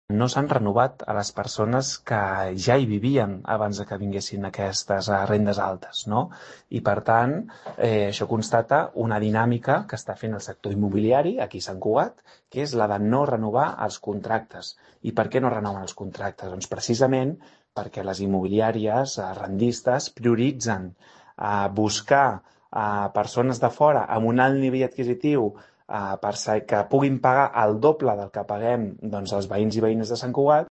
no s'han renovat a les persones que ja hi vivien abans de que vinguessin aquestes rendes altes, no? I per tant, això constata una dinàmica que està fent el sector immobiliari aquí a Sant Cugat, que és la de no renovar els contractes. I per què no renoven els contractes? Doncs precisament perquè les immobiliàries rendistes prioritzen buscar persones de fora amb un alt nivell adquisitiu que puguin pagar el doble del que paguem doncs, els veïns i veïnes de Sant Cugat,